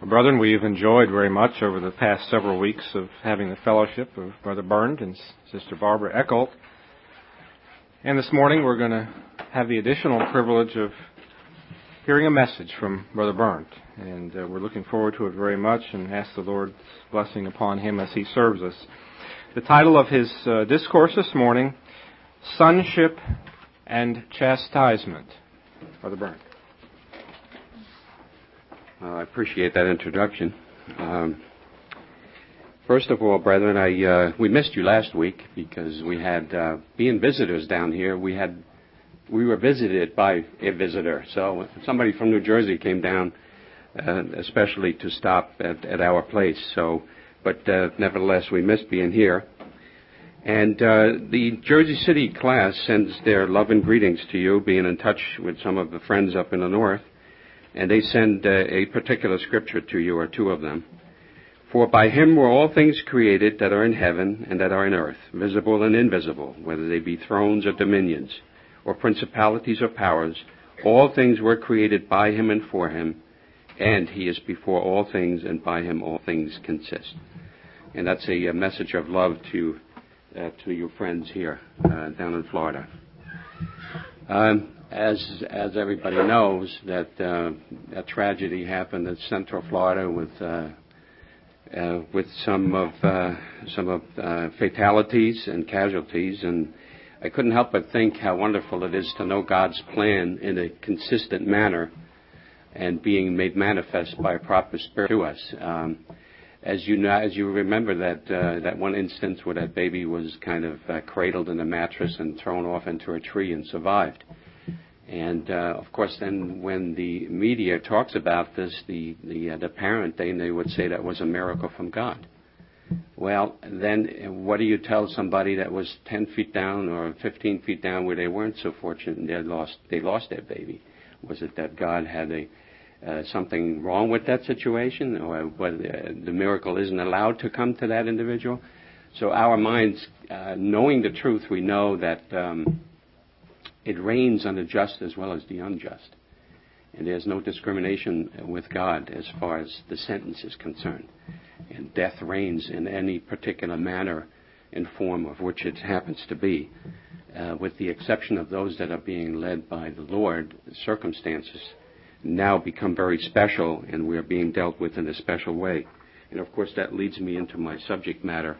Brethren, we've enjoyed very much over the past several weeks of having the fellowship of Brother Bernd and Sister Barbara Eckholt. And this morning we're going to have the additional privilege of hearing a message from Brother Bernd. And we're looking forward to it very much and ask the Lord's blessing upon him as he serves us. The title of his discourse this morning, Sonship and Chastisement. Brother Bernd. I appreciate that introduction. First of all, brethren, we missed you last week because we had, being visitors down here, we were visited by a visitor. So somebody from New Jersey came down, especially to stop at our place. But nevertheless, we missed being here. And the Jersey City class sends their love and greetings to you, being in touch with some of the friends up in the north. And they send a particular scripture to you, or two of them. For by him were all things created that are in heaven and that are in earth, visible and invisible, whether they be thrones or dominions, or principalities or powers. All things were created by him and for him, and he is before all things, and by him all things consist. And that's a message of love to your friends here down in Florida. As everybody knows, that a tragedy happened in Central Florida with some of fatalities and casualties, and I couldn't help but think how wonderful it is to know God's plan in a consistent manner and being made manifest by a proper Spirit to us. As you remember that one instance where that baby was kind of cradled in a mattress and thrown off into a tree and survived. And of course, then when the media talks about this, the parent, they would say that was a miracle from God. Well, then what do you tell somebody that was 10 feet down or 15 feet down where they weren't so fortunate and they lost their baby? Was it that God had something wrong with that situation, or the miracle isn't allowed to come to that individual? So our minds, knowing the truth, we know that it rains on the just as well as the unjust. And there's no discrimination with God as far as the sentence is concerned. And death reigns in any particular manner and form of which it happens to be. With the exception of those that are being led by the Lord, circumstances now become very special, and we are being dealt with in a special way. And of course that leads me into my subject matter,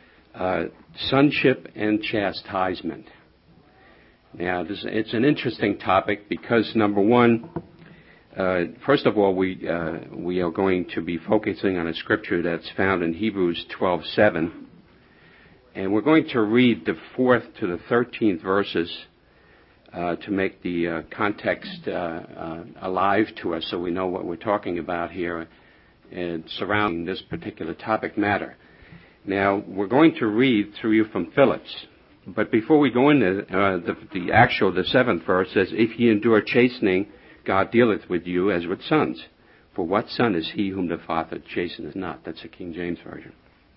sonship and chastisement. Now, it's an interesting topic because, number one, first of all, we are going to be focusing on a scripture that's found in Hebrews 12:7, and we're going to read the 4th to the 13th verses to make the context alive to us, so we know what we're talking about here and surrounding this particular topic matter. Now, we're going to read through you from Phillips. But before we go into the 7th verse says, if ye endure chastening, God dealeth with you as with sons. For what son is he whom the Father chasteneth not? That's the King James Version.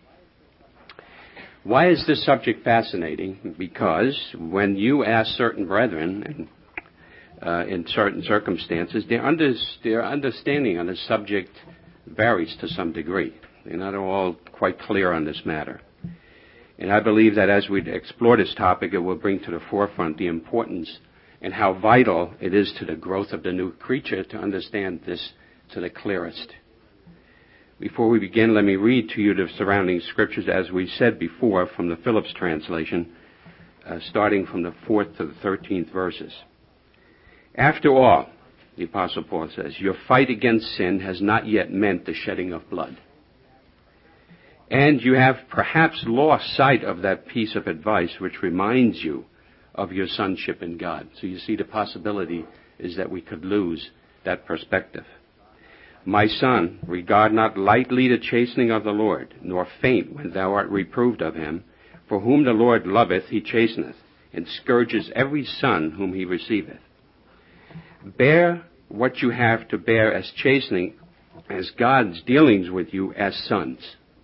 Why is this subject fascinating? Because when you ask certain brethren in certain circumstances, their understanding on this subject varies to some degree. They're not all quite clear on this matter. And I believe that as we explore this topic, it will bring to the forefront the importance and how vital it is to the growth of the new creature to understand this to the clearest. Before we begin, let me read to you the surrounding scriptures, as we said before, from the Phillips translation, starting from the 4th to the 13th verses. After all, the Apostle Paul says, your fight against sin has not yet meant the shedding of blood. And you have perhaps lost sight of that piece of advice which reminds you of your sonship in God. So you see, the possibility is that we could lose that perspective. My son, regard not lightly the chastening of the Lord, nor faint when thou art reproved of him. For whom the Lord loveth, he chasteneth, and scourges every son whom he receiveth. Bear what you have to bear as chastening, as God's dealings with you as sons.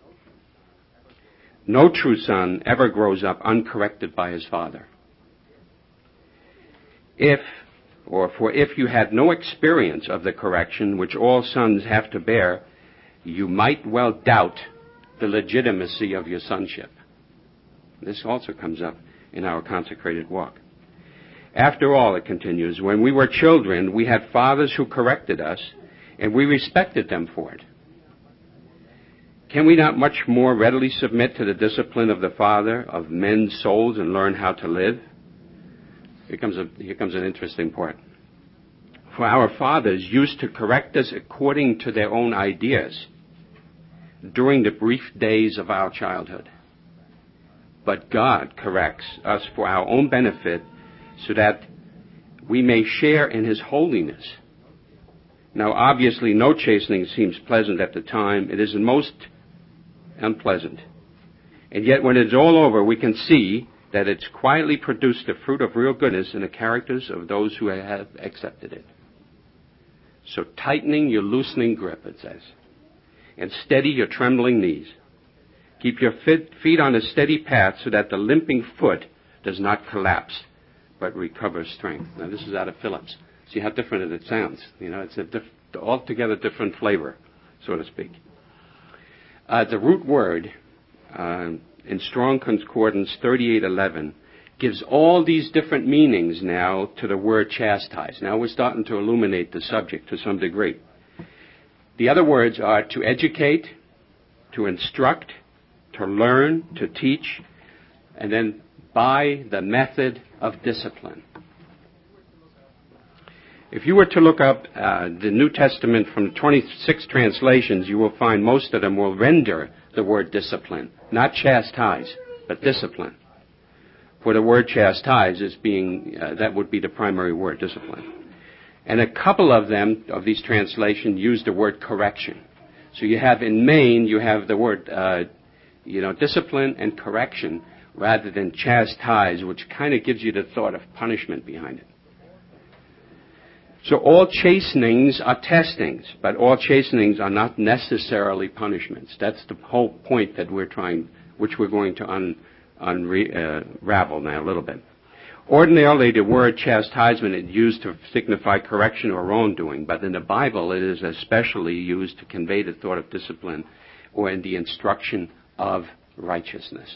No true son ever grows up uncorrected by his father. For if you had no experience of the correction which all sons have to bear, you might well doubt the legitimacy of your sonship. This also comes up in our consecrated walk. After all, it continues, when we were children, we had fathers who corrected us, and we respected them for it. Can we not much more readily submit to the discipline of the Father of men's souls and learn how to live? Here comes an interesting part. For our fathers used to correct us according to their own ideas during the brief days of our childhood. But God corrects us for our own benefit so that we may share in His holiness. Now, obviously, no chastening seems pleasant at the time. It is most unpleasant. And yet, when it's all over, we can see that it's quietly produced the fruit of real goodness in the characters of those who have accepted it. So tightening your loosening grip, it says, and steady your trembling knees. Keep your feet on a steady path so that the limping foot does not collapse, but recovers strength. Now, this is out of Phillips. See how different it sounds. You know, it's a altogether different flavor, so to speak. The root word in Strong Concordance 3811 gives all these different meanings now to the word chastise. Now we're starting to illuminate the subject to some degree. The other words are to educate, to instruct, to learn, to teach, and then by the method of discipline. If you were to look up the New Testament from 26 translations, you will find most of them will render the word discipline. Not chastise, but discipline. For the word chastise is being, that would be the primary word, discipline. And a couple of them, of these translations, use the word correction. So you have, in main, you have the word, discipline and correction rather than chastise, which kind of gives you the thought of punishment behind it. So all chastenings are testings, but all chastenings are not necessarily punishments. That's the whole point that which we're going to unravel now a little bit. Ordinarily, the word chastisement is used to signify correction or wrongdoing, but in the Bible it is especially used to convey the thought of discipline or in the instruction of righteousness.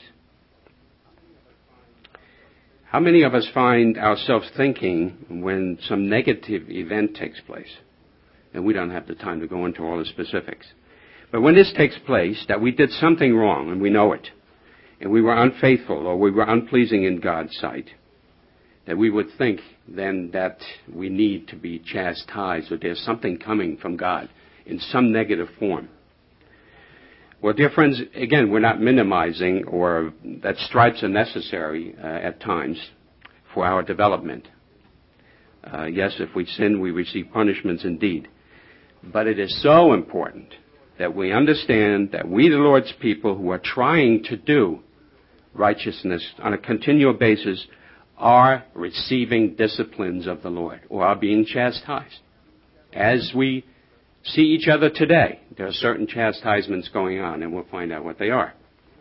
How many of us find ourselves thinking when some negative event takes place? And we don't have the time to go into all the specifics. But when this takes place, that we did something wrong, and we know it, and we were unfaithful or we were unpleasing in God's sight, that we would think then that we need to be chastised or there's something coming from God in some negative form. Well, dear friends, again, we're not minimizing or that stripes are necessary at times for our development. Yes, if we sin, we receive punishments indeed. But it is so important that we understand that we, the Lord's people, who are trying to do righteousness on a continual basis, are receiving disciplines of the Lord or are being chastised. As we see each other today, there are certain chastisements going on, and we'll find out what they are.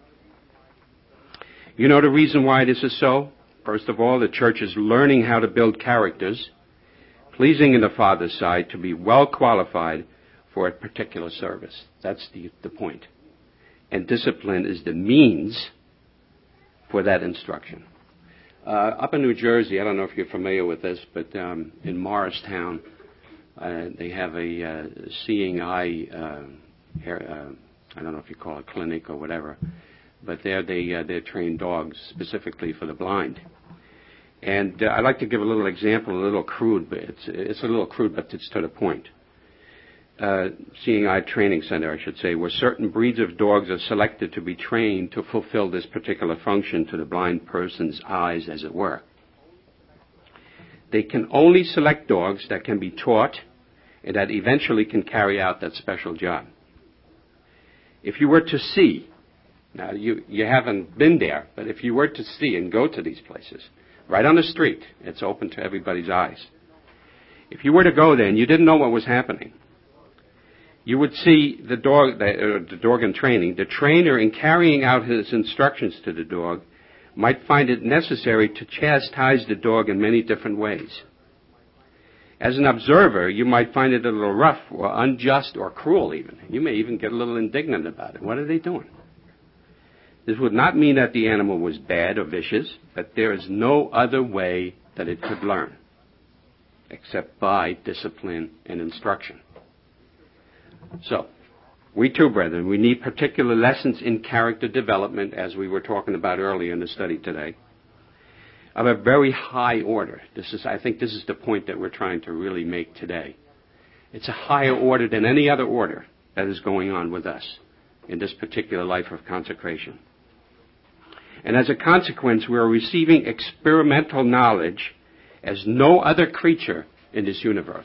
You know the reason why this is so? First of all, the church is learning how to build characters, pleasing in the Father's sight, to be well qualified for a particular service. That's the point. And discipline is the means for that instruction. Up in New Jersey, I don't know if you're familiar with this, but in Morristown, they have a seeing eye, I don't know if you call it clinic or whatever, but there they train dogs specifically for the blind. And I'd like to give a little example, a little crude, but it's a little crude, but it's to the point. Seeing Eye Training Center, I should say, where certain breeds of dogs are selected to be trained to fulfill this particular function to the blind person's eyes, as it were. They can only select dogs that can be taught and that eventually can carry out that special job. If you were to see, now you haven't been there, but if you were to see and go to these places, right on the street, it's open to everybody's eyes. If you were to go there and you didn't know what was happening, you would see the dog in training. The trainer, in carrying out his instructions to the dog, might find it necessary to chastise the dog in many different ways. As an observer, you might find it a little rough or unjust or cruel even. You may even get a little indignant about it. What are they doing? This would not mean that the animal was bad or vicious, but there is no other way that it could learn except by discipline and instruction. So, we too, brethren, we need particular lessons in character development, as we were talking about earlier in the study today, of a very high order. I think this is the point that we're trying to really make today. It's a higher order than any other order that is going on with us in this particular life of consecration. And as a consequence, we are receiving experimental knowledge as no other creature in this universe.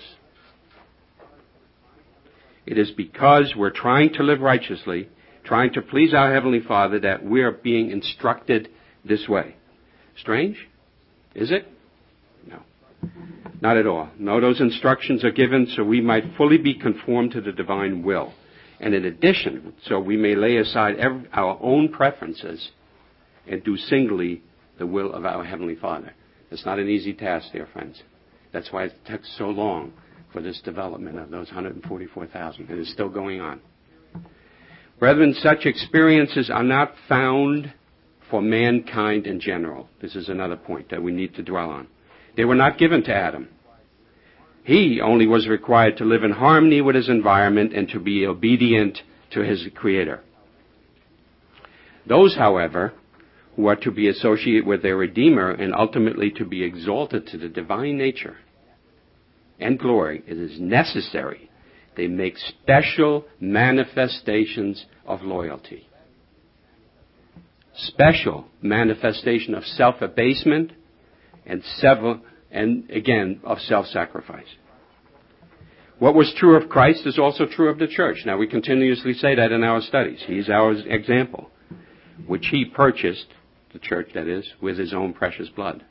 It is because we're trying to live righteously, trying to please our Heavenly Father, that we are being instructed this way. Strange? Is it? No. Not at all. No, those instructions are given so we might fully be conformed to the divine will. And in addition, so we may lay aside our own preferences and do singly the will of our Heavenly Father. It's not an easy task, dear friends. That's why it took so long for this development of those 144,000. It is still going on. Brethren, such experiences are not found for mankind in general. This is another point that we need to dwell on. They were not given to Adam. He only was required to live in harmony with his environment and to be obedient to his Creator. Those, however, who are to be associated with their Redeemer and ultimately to be exalted to the divine nature and glory, it is necessary they make special manifestations of loyalty. Special manifestation of self-abasement and again, of self-sacrifice. What was true of Christ is also true of the church. Now, we continuously say that in our studies. He's our example, which he purchased, the church that is, with his own precious blood.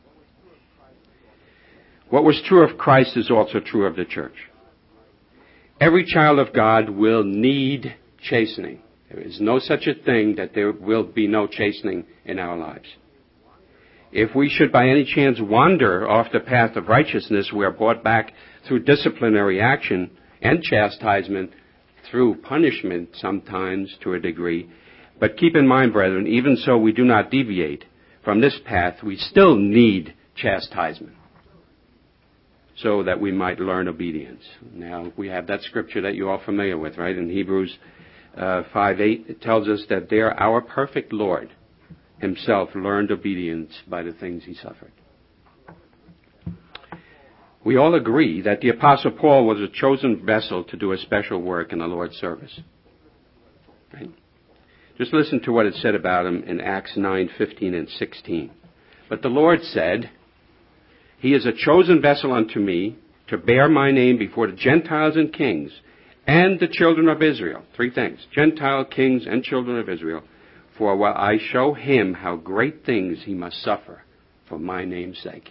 What was true of Christ is also true of the church. Every child of God will need chastening. There is no such a thing that there will be no chastening in our lives. If we should by any chance wander off the path of righteousness, we are brought back through disciplinary action and chastisement, through punishment sometimes to a degree. But keep in mind, brethren, even so we do not deviate from this path, we still need chastisement so that we might learn obedience. Now, we have that scripture that you're all familiar with, right? In Hebrews 5:8, it tells us that there our perfect Lord himself learned obedience by the things he suffered. We all agree that the Apostle Paul was a chosen vessel to do a special work in the Lord's service. Right? Just listen to what it said about him in Acts 9:15 and 16. But the Lord said, He is a chosen vessel unto me to bear my name before the Gentiles and kings and the children of Israel. Three things: Gentile, kings, and children of Israel. For while I show him how great things he must suffer for my name's sake.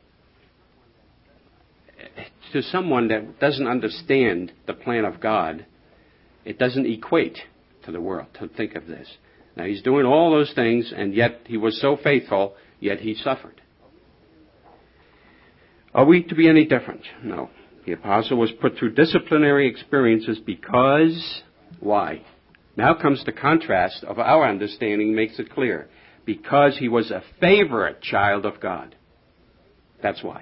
To someone that doesn't understand the plan of God, it doesn't equate to the world to think of this. Now, he's doing all those things, and yet he was so faithful, yet he suffered. Are we to be any different? No. The apostle was put through disciplinary experiences because, why? Now comes the contrast of our understanding, makes it clear. Because he was a favorite child of God. That's why.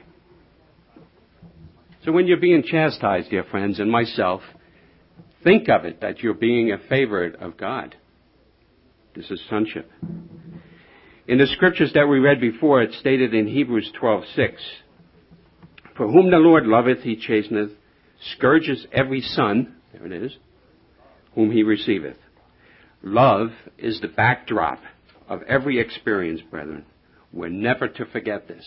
So when you're being chastised, dear friends, and myself, think of it that you're being a favorite of God. This is sonship. In the scriptures that we read before, it's stated in Hebrews 12:6, For whom the Lord loveth, he chasteneth, scourges every son, there it is, whom he receiveth. Love is the backdrop of every experience, brethren. We're never to forget this.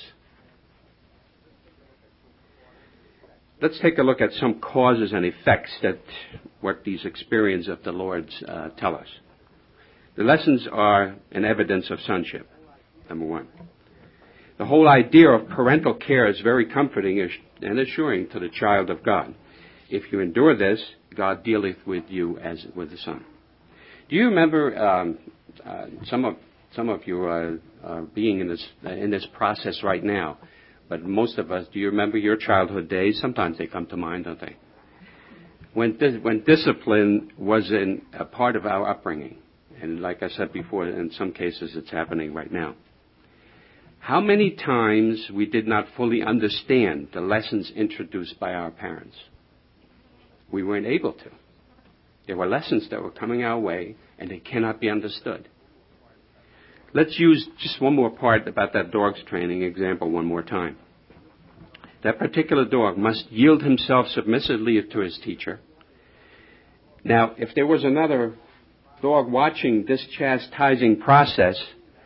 Let's take a look at some causes and effects that what these experiences of the Lord tell us. The lessons are an evidence of sonship, number one. The whole idea of parental care is very comforting and assuring to the child of God. If you endure this, God dealeth with you as with a son. Do you remember some of you are being in this process right now, But most of us, do you remember your childhood days? Sometimes they come to mind, don't they? When discipline was a part of our upbringing, and like I said before, in some cases it's happening right now. How many times we did not fully understand the lessons introduced by our parents? We weren't able to. There were lessons that were coming our way, and they cannot be understood. Let's use just one more part about that dog's training example one more time. That particular dog must yield himself submissively to his teacher. Now, if there was another dog watching this chastising process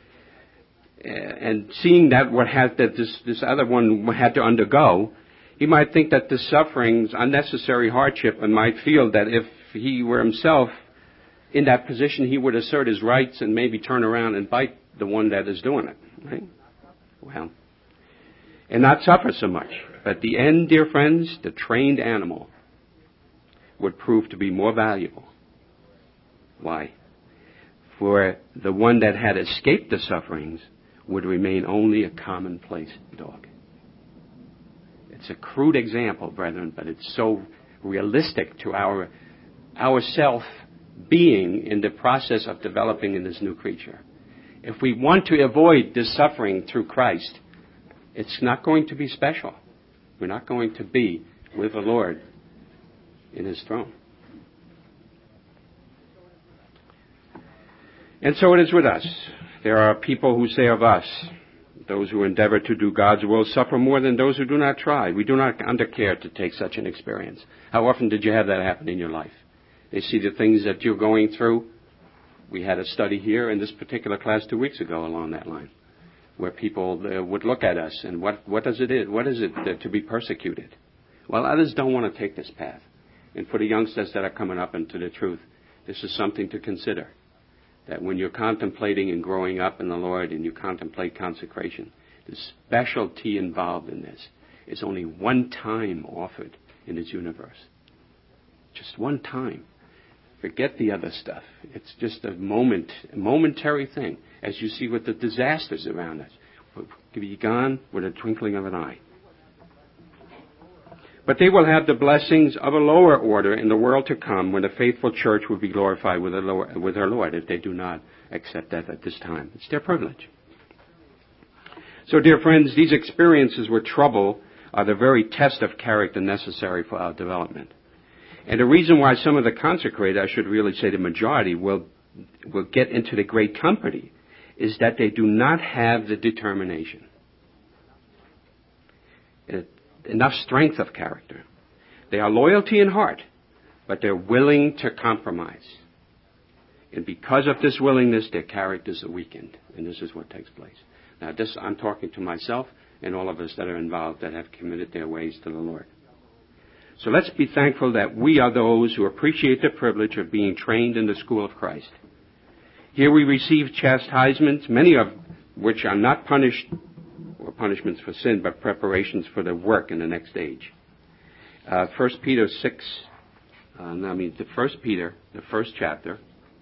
and seeing that this other one had to undergo, he might think that this suffering's unnecessary hardship and might feel that if he were himself in that position, he would assert his rights and maybe turn around and bite the one that is doing it. Right? Well, and not suffer so much. But at the end, dear friends, the trained animal would prove to be more valuable. Why? For the one that had escaped the sufferings would remain only a commonplace dog. It's a crude example, brethren, but it's so realistic to our self-being in the process of developing in this new creature. If we want to avoid this suffering through Christ, it's not going to be special. We're not going to be with the Lord in His throne. And so it is with us. There are people who say of us, those who endeavor to do God's will suffer more than those who do not try. We do not undercare to take such an experience. How often did you have that happen in your life? They see the things that you're going through. We had a study here in this particular class 2 weeks ago along that line, where people would look at us and what is it to be persecuted? Well, others don't want to take this path. And for the youngsters that are coming up into the truth, this is something to consider. That when you're contemplating and growing up in the Lord and you contemplate consecration, the specialty involved in this is only one time offered in this universe. Just one time. Forget the other stuff. It's just a momentary thing, as you see with the disasters around us. Can be gone with a twinkling of an eye. But they will have the blessings of a lower order in the world to come, when the faithful church will be glorified with her Lord, if they do not accept that at this time. It's their privilege. So, dear friends, these experiences with trouble are the very test of character necessary for our development. And the reason why some of the consecrated, I should really say the majority, will get into the great company is that they do not have the determination, enough strength of character. They are loyalty in heart, but they're willing to compromise. And because of this willingness, their characters are weakened. And this is what takes place. Now, I'm talking to myself and all of us that are involved that have committed their ways to the Lord. So let's be thankful that we are those who appreciate the privilege of being trained in the school of Christ. Here we receive chastisements, many of which are not punishments for sin, but preparations for the work in the next age. 1 Peter 6, the first chapter,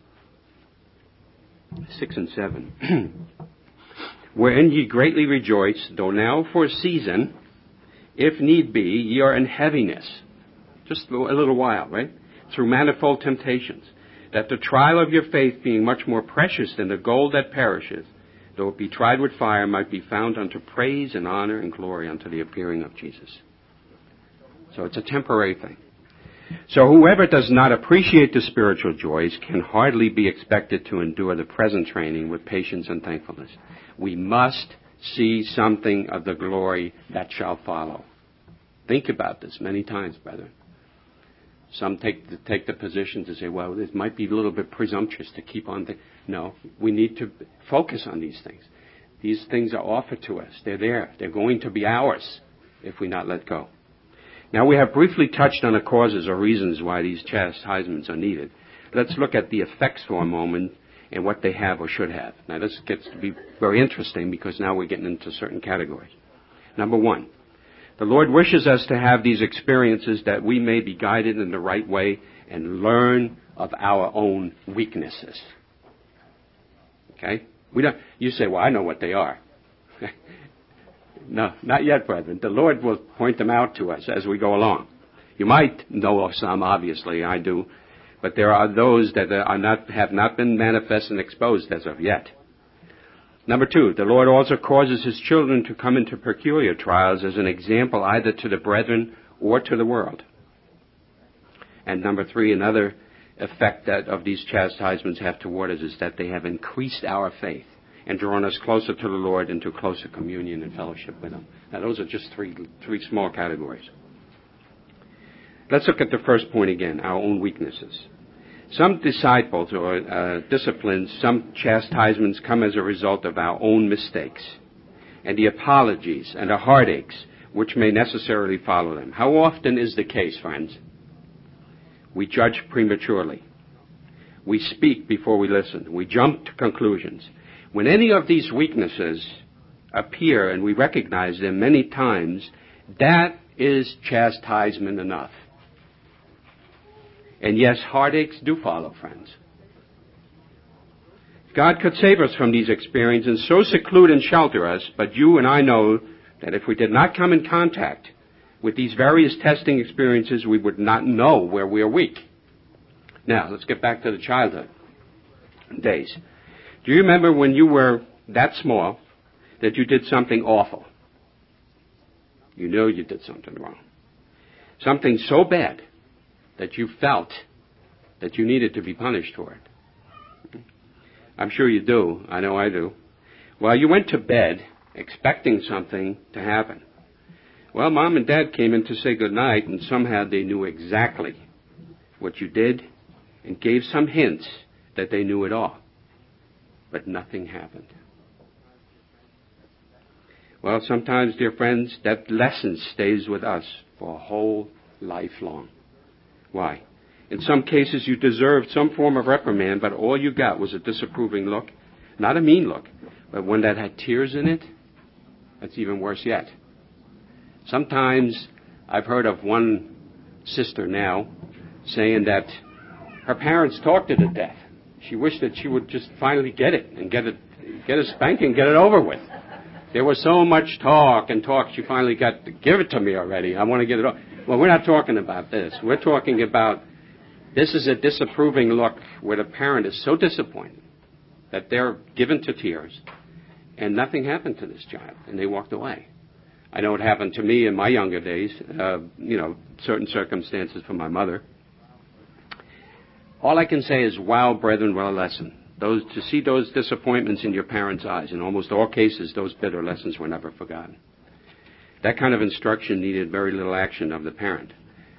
6 and 7. Wherein ye greatly rejoice, though now for a season, if need be, ye are in heaviness. Just a little while, right? Through manifold temptations, that the trial of your faith, being much more precious than the gold that perisheth, though it be tried with fire, might be found unto praise and honor and glory unto the appearing of Jesus. So it's a temporary thing. So whoever does not appreciate the spiritual joys can hardly be expected to endure the present training with patience and thankfulness. We must see something of the glory that shall follow. Think about this many times, brethren. Some take the position to say, well, this might be a little bit presumptuous to keep on. No, we need to focus on these things. These things are offered to us. They're there. They're going to be ours if we not let go. Now, we have briefly touched on the causes or reasons why these chastisements are needed. Let's look at the effects for a moment and what they have or should have. Now, this gets to be very interesting because now we're getting into certain categories. Number one, the Lord wishes us to have these experiences that we may be guided in the right way and learn of our own weaknesses. Okay? You say, well, I know what they are. No, not yet, brethren. The Lord will point them out to us as we go along. You might know of some, obviously, I do, but there are those that have not been manifest and exposed as of yet. Number 2, the Lord also causes His children to come into peculiar trials as an example either to the brethren or to the world. And number 3, another effect that of these chastisements have toward us is that they have increased our faith and drawn us closer to the Lord into closer communion and fellowship with Him. Now, those are just three small categories. Let's look at the first point again, our own weaknesses. Some disciples or disciplines, some chastisements come as a result of our own mistakes and the apologies and the heartaches which may necessarily follow them. How often is the case, friends? We judge prematurely. We speak before we listen. We jump to conclusions. When any of these weaknesses appear and we recognize them many times, that is chastisement enough. And yes, heartaches do follow, friends. God could save us from these experiences and so seclude and shelter us, but you and I know that if we did not come in contact with these various testing experiences, we would not know where we are weak. Now, let's get back to the childhood days. Do you remember when you were that small that you did something awful? You know you did something wrong. Something so bad that you felt that you needed to be punished for it. I'm sure you do. I know I do. Well, you went to bed expecting something to happen. Well, Mom and Dad came in to say goodnight, and somehow they knew exactly what you did and gave some hints that they knew it all. But nothing happened. Well, sometimes, dear friends, that lesson stays with us for a whole life long. Why? In some cases, you deserved some form of reprimand, but all you got was a disapproving look. Not a mean look, but one that had tears in it. That's even worse yet. Sometimes I've heard of one sister now saying that her parents talked her to death. She wished that she would just finally get it and get a spanking, get it over with. There was so much talk, she finally got to give it to me already. I want to get it over. Well, we're not talking about this. We're talking about this is a disapproving look where the parent is so disappointed that they're given to tears and nothing happened to this child and they walked away. I know it happened to me in my younger days, certain circumstances for my mother. All I can say is, wow, brethren, what a lesson. To see those disappointments in your parents' eyes, in almost all cases, those bitter lessons were never forgotten. That kind of instruction needed very little action of the parent.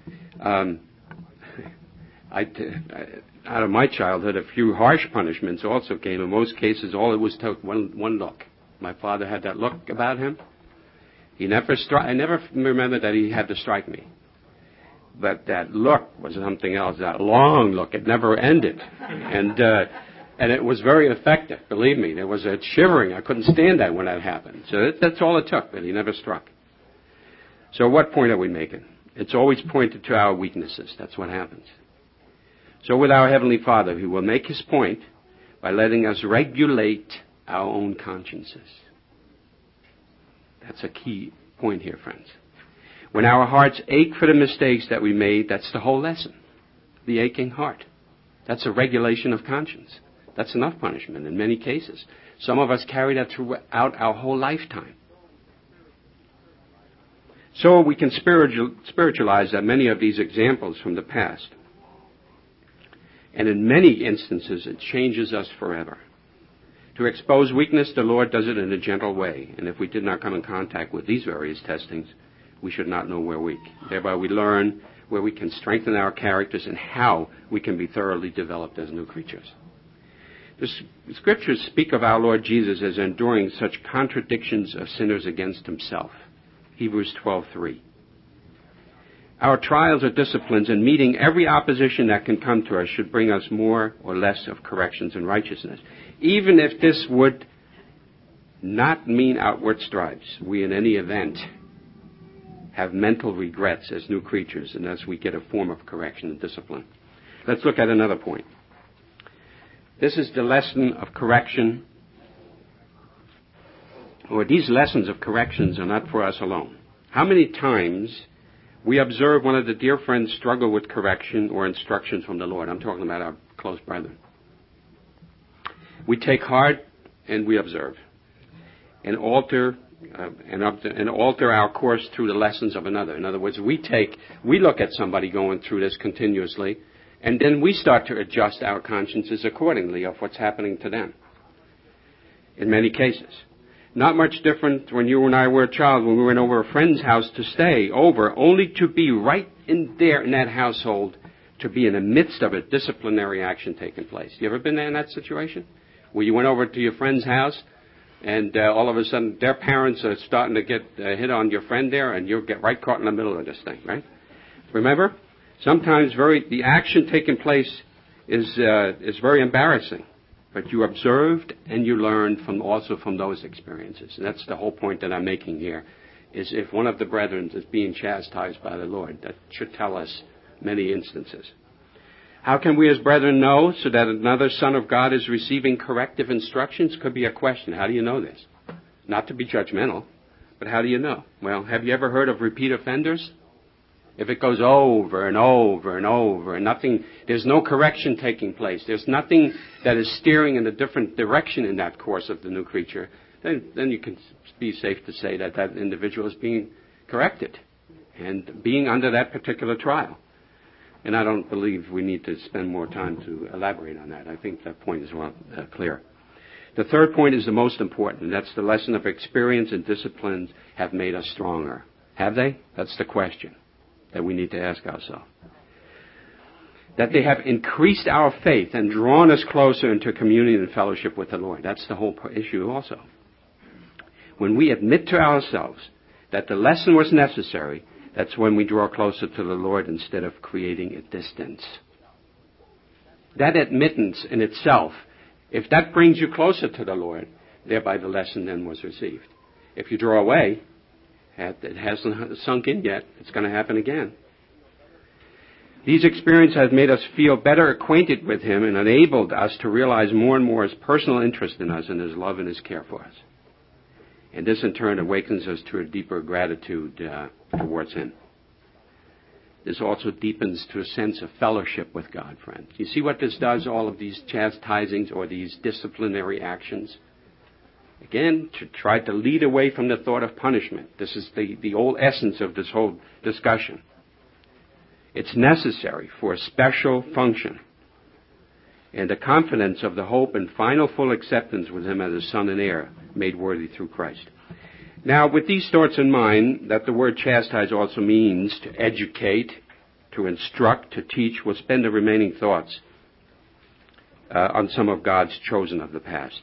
Out of my childhood, a few harsh punishments also came. In most cases, all it was took one look. My father had that look about him. I never remember that he had to strike me. But that look was something else, that long look. It never ended. And it was very effective, believe me. There was a shivering. I couldn't stand that when that happened. So that's all it took, but he never struck. So what point are we making? It's always pointed to our weaknesses. That's what happens. So with our Heavenly Father, He will make His point by letting us regulate our own consciences. That's a key point here, friends. When our hearts ache for the mistakes that we made, that's the whole lesson. The aching heart. That's a regulation of conscience. That's enough punishment in many cases. Some of us carry that throughout our whole lifetime. So we can spiritualize that many of these examples from the past. And in many instances, it changes us forever. To expose weakness, the Lord does it in a gentle way. And if we did not come in contact with these various testings, we should not know we're weak. Thereby we learn where we can strengthen our characters and how we can be thoroughly developed as new creatures. The Scriptures speak of our Lord Jesus as enduring such contradictions of sinners against Himself. Hebrews 12:3. Our trials or disciplines and meeting every opposition that can come to us should bring us more or less of corrections and righteousness. Even if this would not mean outward stripes, we in any event have mental regrets as new creatures and as we get a form of correction and discipline. Let's look at another point. This is the lesson of correction or these lessons of corrections are not for us alone. How many times we observe one of the dear friends struggle with correction or instructions from the Lord? I'm talking about our close brethren. We take heart and we observe and alter our course through the lessons of another. In other words, we look at somebody going through this continuously, and then we start to adjust our consciences accordingly of what's happening to them. In many cases. Not much different when you and I were a child, when we went over a friend's house to stay over, only to be right in there in that household, to be in the midst of a disciplinary action taking place. You ever been there in that situation? Where you went over to your friend's house, and all of a sudden their parents are starting to get hit on your friend there, and you'll get right caught in the middle of this thing, right? Remember? Sometimes the action taking place is very embarrassing. But you observed and you learned also from those experiences. And that's the whole point that I'm making here, is if one of the brethren is being chastised by the Lord, that should tell us many instances. How can we as brethren know so that another son of God is receiving corrective instructions? Could be a question. How do you know this? Not to be judgmental, but how do you know? Well, have you ever heard of repeat offenders? If it goes over and over and over and nothing, there's no correction taking place, there's nothing that is steering in a different direction in that course of the new creature, then you can be safe to say that that individual is being corrected and being under that particular trial. And I don't believe we need to spend more time to elaborate on that. I think that point is well clear. The third point is the most important, and that's the lesson of experience and disciplines have made us stronger. Have they? That's the question that we need to ask ourselves. That they have increased our faith and drawn us closer into communion and fellowship with the Lord. That's the whole issue also. When we admit to ourselves that the lesson was necessary, that's when we draw closer to the Lord instead of creating a distance. That admittance in itself, if that brings you closer to the Lord, thereby the lesson then was received. If you draw away, it hasn't sunk in yet. It's going to happen again. These experiences have made us feel better acquainted with Him and enabled us to realize more and more His personal interest in us and His love and His care for us. And this in turn awakens us to a deeper gratitude towards Him. This also deepens to a sense of fellowship with God, friends. You see what this does, all of these chastisings or these disciplinary actions? Again, to try to lead away from the thought of punishment. This is the whole essence of this whole discussion. It's necessary for a special function and the confidence of the hope and final full acceptance with Him as a son and heir made worthy through Christ. Now, with these thoughts in mind, that the word chastise also means to educate, to instruct, to teach, we'll spend the remaining thoughts on some of God's chosen of the past.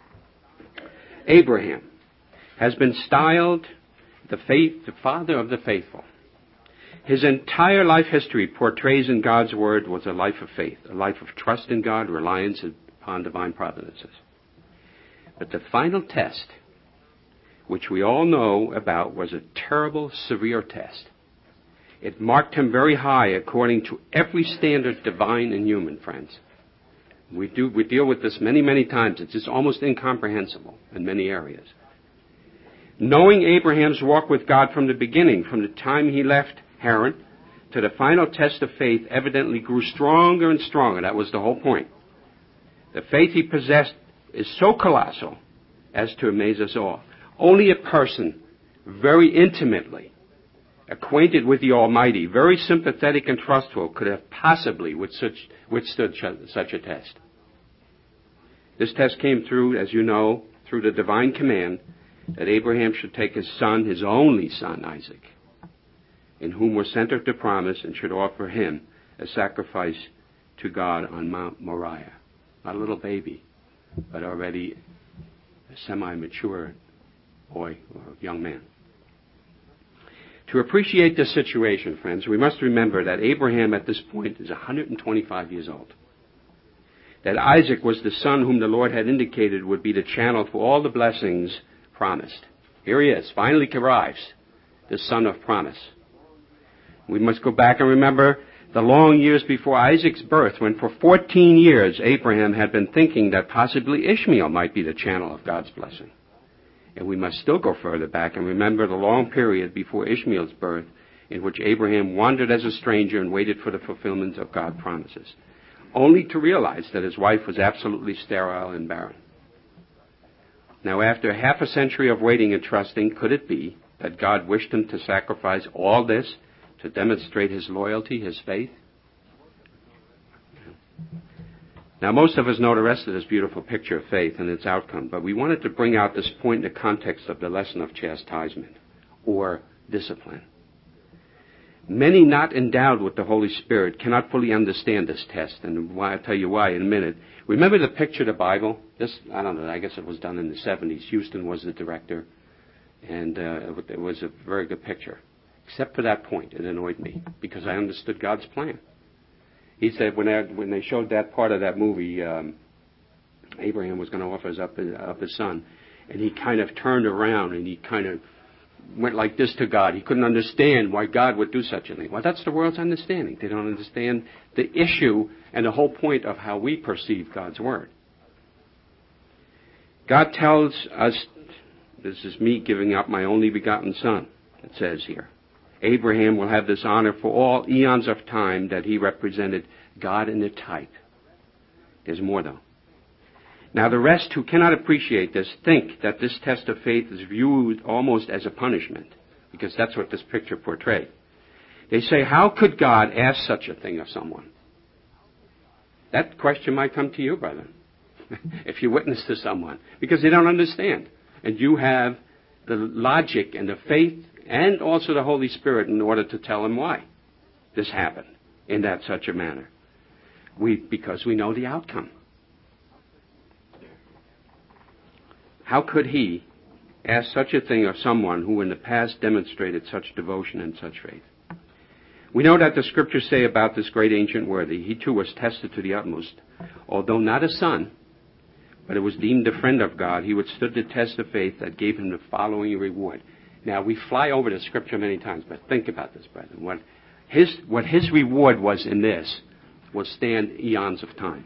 Abraham has been styled the father of the faithful. His entire life history portrays in God's word was a life of faith, a life of trust in God, reliance upon divine providences. But the final test, which we all know about, was a terrible, severe test. It marked him very high according to every standard, divine and human, friends. We deal with this many, many times. It's just almost incomprehensible in many areas. Knowing Abraham's walk with God from the beginning, from the time he left Haran to the final test of faith, evidently grew stronger and stronger. That was the whole point. The faith he possessed is so colossal as to amaze us all. Only a person very intimately acquainted with the Almighty, very sympathetic and trustful, could have possibly withstood such a test. This test came through, as you know, through the divine command that Abraham should take his son, his only son, Isaac, in whom was centered the promise, and should offer him a sacrifice to God on Mount Moriah. Not a little baby, but already a semi-mature boy or young man. To appreciate this situation, friends, we must remember that Abraham at this point is 125 years old. That Isaac was the son whom the Lord had indicated would be the channel for all the blessings promised. Here he is, finally arrives, the son of promise. We must go back and remember the long years before Isaac's birth, when for 14 years Abraham had been thinking that possibly Ishmael might be the channel of God's blessing. And we must still go further back and remember the long period before Ishmael's birth in which Abraham wandered as a stranger and waited for the fulfillment of God's promises, only to realize that his wife was absolutely sterile and barren. Now, after half a century of waiting and trusting, could it be that God wished him to sacrifice all this to demonstrate his loyalty, his faith? Now, most of us know the rest of this beautiful picture of faith and its outcome, but we wanted to bring out this point in the context of the lesson of chastisement or discipline. Many not endowed with the Holy Spirit cannot fully understand this test, and I'll tell you why in a minute. Remember the picture of the Bible? I don't know, I guess it was done in the 70s. Houston was the director, and it was a very good picture. Except for that point, it annoyed me, because I understood God's plan. He said when they showed that part of that movie, Abraham was going to offer up his son, and he kind of turned around and he kind of went like this to God. He couldn't understand why God would do such a thing. Well, that's the world's understanding. They don't understand the issue and the whole point of how we perceive God's Word. God tells us, this is me giving up my only begotten son, it says here. Abraham will have this honor for all eons of time that he represented God in the type. There's more, though. Now, the rest who cannot appreciate this think that this test of faith is viewed almost as a punishment, because that's what this picture portrayed. They say, how could God ask such a thing of someone? That question might come to you, brother, if you witness to someone, because they don't understand. And you have the logic and the faith and also the Holy Spirit in order to tell them why this happened in that such a manner. Because we know the outcome. How could he ask such a thing of someone who in the past demonstrated such devotion and such faith? We know that the Scriptures say about this great ancient worthy, he too was tested to the utmost. Although not a son, but it was deemed a friend of God, he withstood the test of faith that gave him the following reward. Now, we fly over the Scripture many times, but think about this, brethren. What his reward was in this will stand eons of time.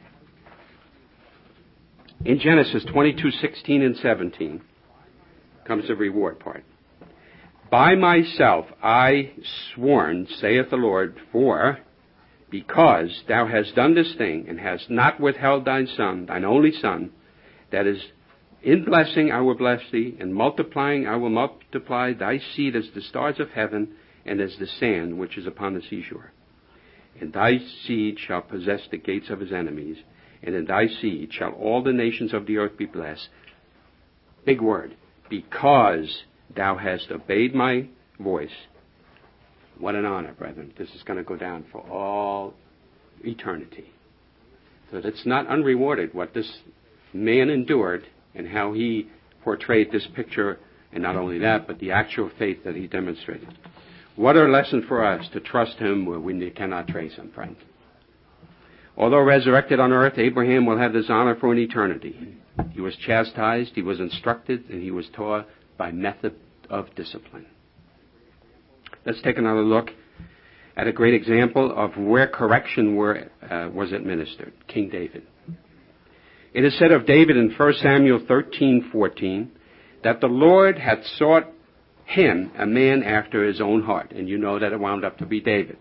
In Genesis 22:16 and 17 comes the reward part. By myself I sworn, saith the Lord, because thou hast done this thing, and hast not withheld thine son, thine only son, that is, in blessing I will bless thee, and multiplying I will multiply thy seed as the stars of heaven, and as the sand which is upon the seashore. And thy seed shall possess the gates of his enemies, and in thy seed shall all the nations of the earth be blessed. Big word. Because thou hast obeyed my voice. What an honor, brethren. This is going to go down for all eternity. So it's not unrewarded what this man endured and how he portrayed this picture, and not only that, but the actual faith that he demonstrated. What a lesson for us to trust him where we cannot trace him, friends. Although resurrected on earth, Abraham will have this honor for an eternity. He was chastised, he was instructed, and he was taught by method of discipline. Let's take another look at a great example of where correction was administered. King David. It is said of David in 1 Samuel 13:14 that the Lord had sought him a man after his own heart. And you know that it wound up to be David.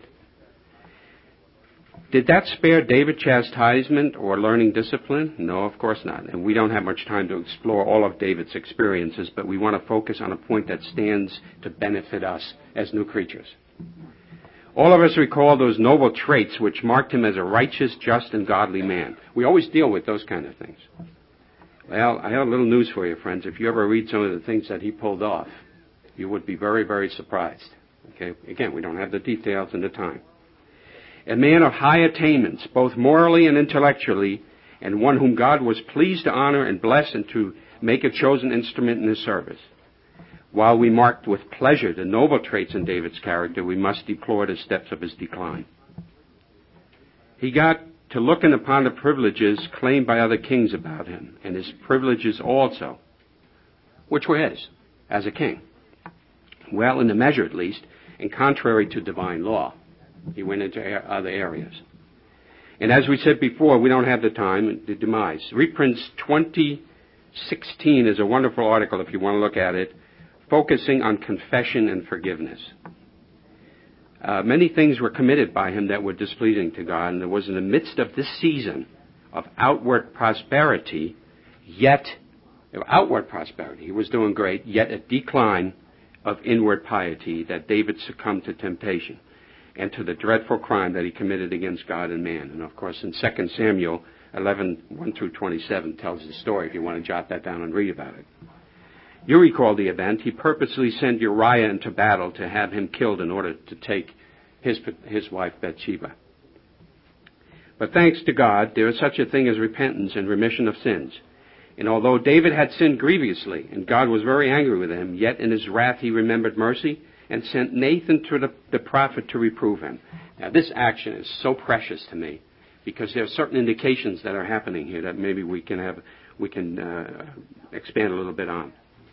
Did that spare David chastisement or learning discipline? No, of course not. And we don't have much time to explore all of David's experiences, but we want to focus on a point that stands to benefit us as new creatures. All of us recall those noble traits which marked him as a righteous, just, and godly man. We always deal with those kind of things. Well, I have a little news for you, friends. If you ever read some of the things that he pulled off, you would be very, very surprised. Okay? Again, we don't have the details and the time. A man of high attainments, both morally and intellectually, and one whom God was pleased to honor and bless and to make a chosen instrument in his service. While we marked with pleasure the noble traits in David's character, we must deplore the steps of his decline. He got to looking upon the privileges claimed by other kings about him, and his privileges also, which were his as a king. Well, in a measure at least, and contrary to divine law. He went into other areas. And as we said before, we don't have the time, the demise. Reprints 20 16 is a wonderful article if you want to look at it, focusing on confession and forgiveness. Many things were committed by him that were displeasing to God, and it was in the midst of this season of outward prosperity, he was doing great, yet a decline of inward piety, that David succumbed to temptation and to the dreadful crime that he committed against God and man. And of course, in 2 Samuel 11, 1 through 27 tells the story, if you want to jot that down and read about it. You recall the event. He purposely sent Uriah into battle to have him killed in order to take his wife Bathsheba. But thanks to God, there is such a thing as repentance and remission of sins. And although David had sinned grievously, and God was very angry with him, yet in his wrath he remembered mercy and sent Nathan to the prophet to reprove him. Now this action is so precious to me, because there are certain indications that are happening here that maybe we can expand a little bit on.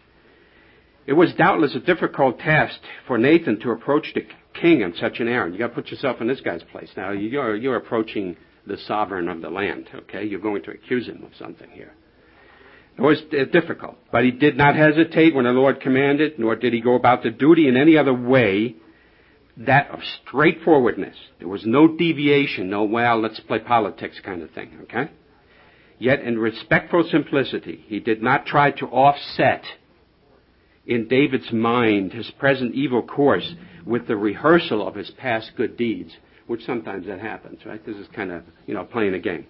It was doubtless a difficult task for Nathan to approach the king on such an errand. You got to put yourself in this guy's place. Now you're approaching the sovereign of the land. Okay, you're going to accuse him of something here. It was difficult, but he did not hesitate when the Lord commanded, nor did he go about the duty in any other way, that of straightforwardness. There was no deviation, no, well, let's play politics kind of thing, okay? Yet in respectful simplicity, he did not try to offset in David's mind his present evil course with the rehearsal of his past good deeds, which sometimes that happens, right? This is kind of, playing a game.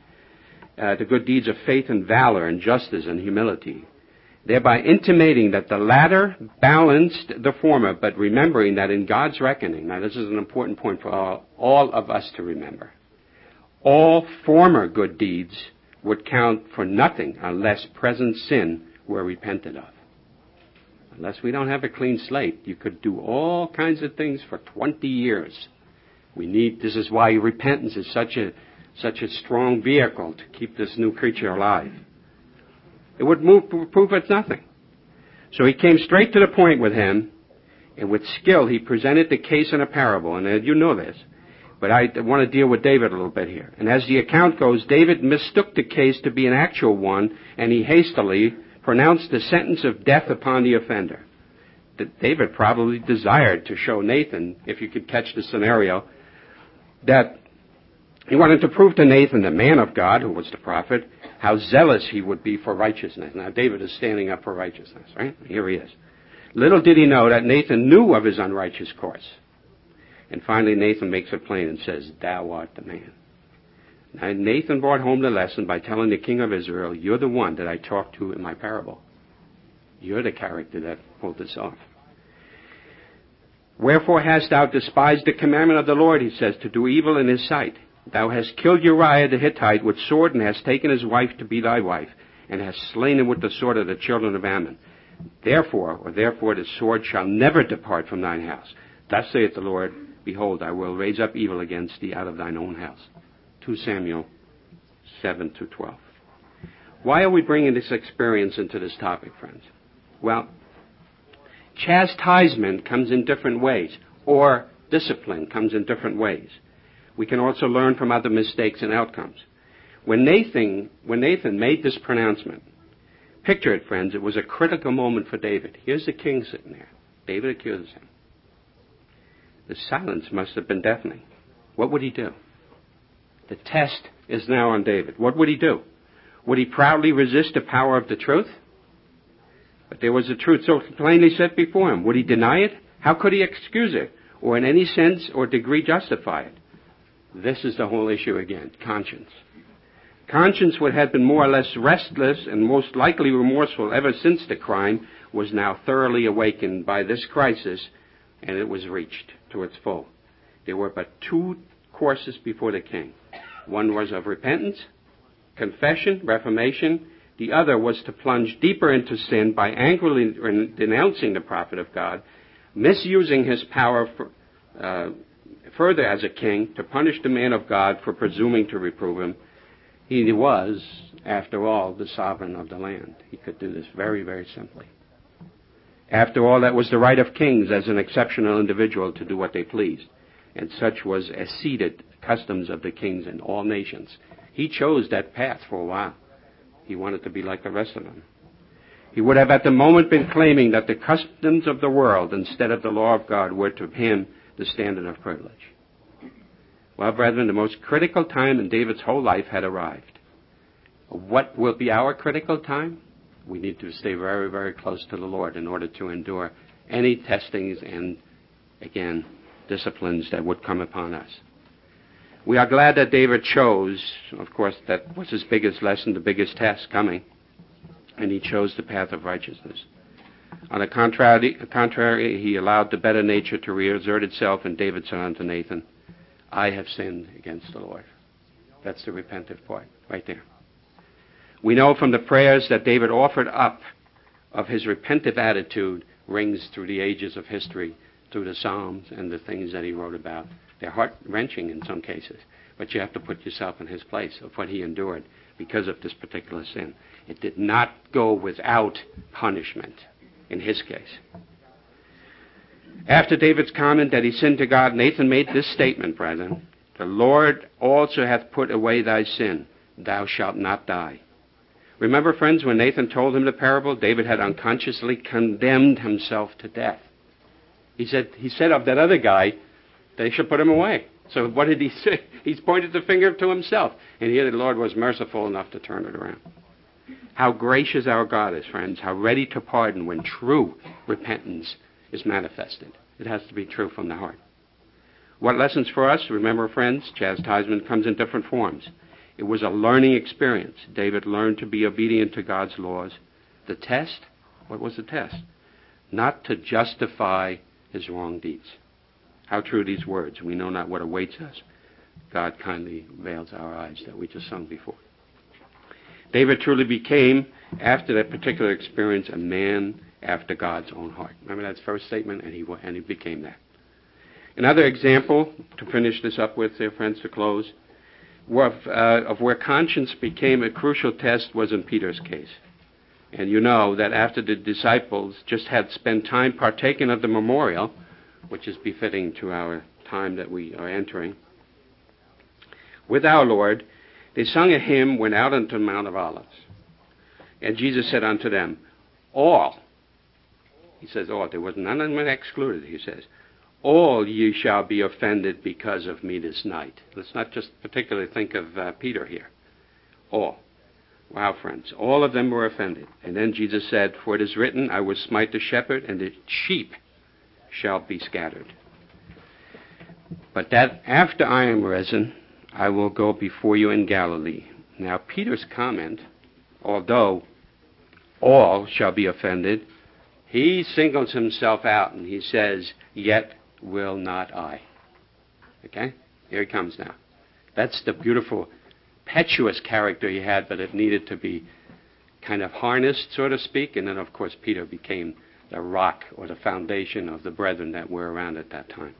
The good deeds of faith and valor and justice and humility, thereby intimating that the latter balanced the former, but remembering that in God's reckoning, now this is an important point for all of us to remember, all former good deeds would count for nothing unless present sin were repented of. Unless we don't have a clean slate, you could do all kinds of things for 20 years. This is why repentance is such a strong vehicle to keep this new creature alive. It would prove it's nothing. So he came straight to the point with him, and with skill he presented the case in a parable. And you know this, but I want to deal with David a little bit here. And as the account goes, David mistook the case to be an actual one, and he hastily pronounced the sentence of death upon the offender. David probably desired to show Nathan, if you could catch the scenario, that he wanted to prove to Nathan, the man of God, who was the prophet, how zealous he would be for righteousness. Now, David is standing up for righteousness, right? Here he is. Little did he know that Nathan knew of his unrighteous course. And finally, Nathan makes it plain and says, "Thou art the man." Now, Nathan brought home the lesson by telling the king of Israel, "You're the one that I talked to in my parable. You're the character that pulled this off. Wherefore hast thou despised the commandment of the Lord," he says, "to do evil in his sight? Thou hast killed Uriah the Hittite with sword, and hast taken his wife to be thy wife, and hast slain him with the sword of the children of Ammon. Therefore the sword shall never depart from thine house. Thus saith the Lord, Behold, I will raise up evil against thee out of thine own house." 2 Samuel 7-12. Why are we bringing this experience into this topic, friends? Well, chastisement comes in different ways, or discipline comes in different ways. We can also learn from other mistakes and outcomes. When Nathan made this pronouncement, picture it, friends, it was a critical moment for David. Here's the king sitting there. David accuses him. The silence must have been deafening. What would he do? The test is now on David. What would he do? Would he proudly resist the power of the truth? But there was the truth so plainly set before him. Would he deny it? How could he excuse it, or in any sense or degree justify it? This is the whole issue again, conscience. Conscience, what had been more or less restless and most likely remorseful ever since the crime, was now thoroughly awakened by this crisis, and it was reached to its full. There were but two courses before the king. One was of repentance, confession, reformation. The other was to plunge deeper into sin by angrily denouncing the prophet of God, misusing his power further as a king to punish the man of God for presuming to reprove him. He was, after all, the sovereign of the land. He could do this very, very simply. After all, that was the right of kings as an exceptional individual to do what they pleased. And such was acceded customs of the kings in all nations. He chose that path for a while. He wanted to be like the rest of them. He would have at the moment been claiming that the customs of the world instead of the law of God were to him the standard of privilege. Well, brethren, the most critical time in David's whole life had arrived. What will be our critical time? We need to stay very, very close to the Lord in order to endure any testings and, again, disciplines that would come upon us. We are glad that David chose, of course, that was his biggest lesson, the biggest test coming, and he chose the path of righteousness. On the contrary, he allowed the better nature to reassert itself, and David said unto Nathan, I have sinned against the Lord. That's the repentant part, right there. We know from the prayers that David offered up of his repentant attitude rings through the ages of history, through the Psalms and the things that he wrote about. They're heart-wrenching in some cases, but you have to put yourself in his place of what he endured because of this particular sin. It did not go without punishment in his case. After David's comment that he sinned to God, Nathan made this statement, brethren, the Lord also hath put away thy sin. Thou shalt not die. Remember, friends, when Nathan told him the parable, David had unconsciously condemned himself to death. He said of that other guy, they should put him away. So what did he say? He's pointed the finger to himself. And here the Lord was merciful enough to turn it around. How gracious our God is, friends. How ready to pardon when true repentance is manifested. It has to be true from the heart. What lessons for us? Remember, friends, chastisement comes in different forms. It was a learning experience. David learned to be obedient to God's laws. The test? What was the test? Not to justify his wrong deeds. How true these words. We know not what awaits us. God kindly veils our eyes that we just sung before. David truly became, after that particular experience, a man after God's own heart. Remember that first statement? And he became that. Another example, to finish this up with, dear friends, to close, of where conscience became a crucial test was in Peter's case. And you know that after the disciples just had spent time partaking of the memorial, which is befitting to our time that we are entering, with our Lord, they sung a hymn, went out unto the Mount of Olives. And Jesus said unto them, all, he says all, there was none of them excluded, he says, all ye shall be offended because of me this night. Let's not just particularly think of Peter here. All. Wow, friends. All of them were offended. And then Jesus said, for it is written, I will smite the shepherd, and the sheep shall be scattered. But that after I am risen, I will go before you in Galilee. Now, Peter's comment, although all shall be offended, he singles himself out and he says, yet will not I. Okay? Here he comes now. That's the beautiful, impetuous character he had, but it needed to be kind of harnessed, so to speak. And then, of course, Peter became the rock or the foundation of the brethren that were around at that time.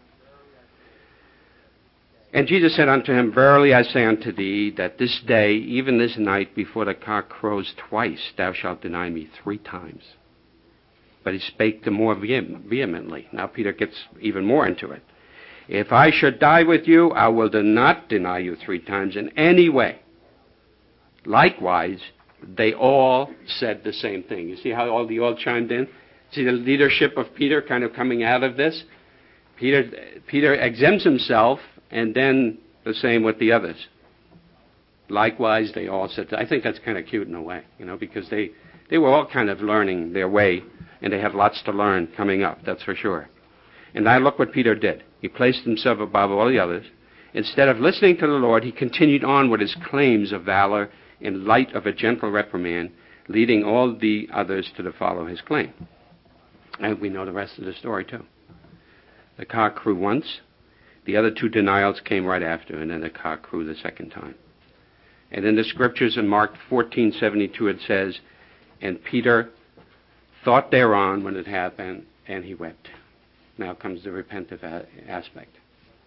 And Jesus said unto him, verily I say unto thee, that this day, even this night, before the cock crows twice, thou shalt deny me 3 times. But he spake the more vehemently. Now Peter gets even more into it. If I should die with you, I will not deny you 3 times in any way. Likewise, they all said the same thing. You see how they all chimed in? See the leadership of Peter kind of coming out of this? Peter exempts himself, and then the same with the others. Likewise, they all said, I think that's kind of cute in a way, because they were all kind of learning their way, and they have lots to learn coming up, that's for sure. And now look what Peter did. He placed himself above all the others. Instead of listening to the Lord, he continued on with his claims of valor in light of a gentle reprimand, leading all the others to follow his claim. And we know the rest of the story, too. The cock crew once. The other 2 denials came right after, and then the cock crew the second time. And in the scriptures in Mark 14:72 it says, and Peter thought thereon when it happened, and he wept. Now comes the repentive aspect.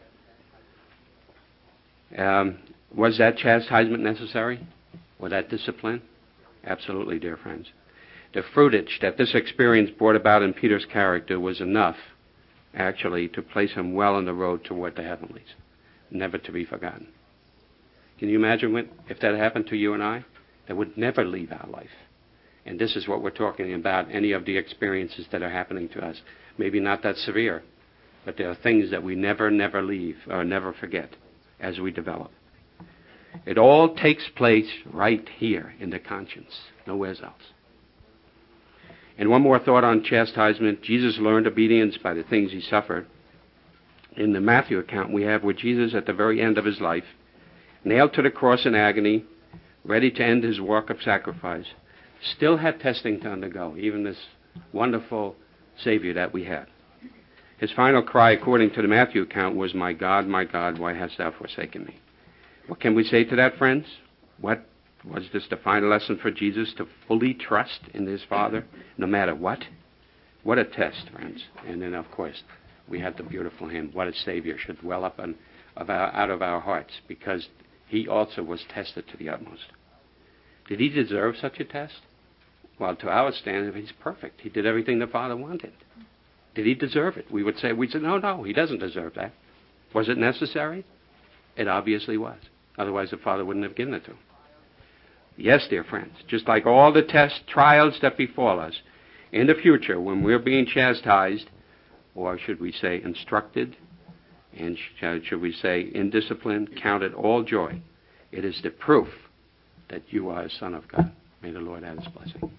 Was that chastisement necessary? Was that discipline? Absolutely, dear friends. The fruitage that this experience brought about in Peter's character was enough, actually, to place him well on the road toward the heavenlies, never to be forgotten. Can you imagine if that happened to you and I? that would never leave our life. And this is what we're talking about, any of the experiences that are happening to us. Maybe not that severe, but there are things that we never leave or never forget as we develop. It all takes place right here in the conscience, nowhere else. And one more thought on chastisement. Jesus learned obedience by the things he suffered. In the Matthew account, we have where Jesus, at the very end of his life, nailed to the cross in agony, ready to end his work of sacrifice, still had testing to undergo, even this wonderful Savior that we had. His final cry, according to the Matthew account, was, my God, why hast thou forsaken me?" What can we say to that, friends? What was this the final lesson for Jesus, to fully trust in his Father, no matter what? What a test, friends. And then, of course, we had the beautiful hymn, "What a Savior should well up out of our hearts," because he also was tested to the utmost. Did he deserve such a test? Well, to our standard, he's perfect. He did everything the Father wanted. Did he deserve it? We'd say, no, he doesn't deserve that. Was it necessary? It obviously was. Otherwise, the Father wouldn't have given it to him. Yes, dear friends, just like all the tests, trials that befall us, in the future, when we're being chastised, or should we say instructed, and should we say in discipline, count it all joy. It is the proof that you are a son of God. May the Lord add his blessing.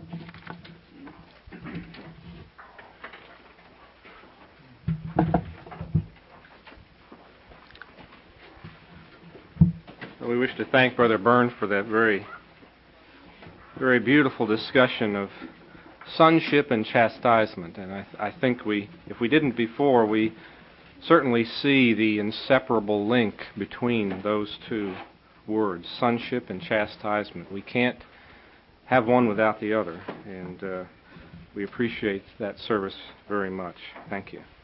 We wish to thank Brother Byrne for that very, very beautiful discussion of sonship and chastisement. And I think if we didn't before, we certainly see the inseparable link between those two words, sonship and chastisement. We can't have one without the other. And we appreciate that service very much. Thank you.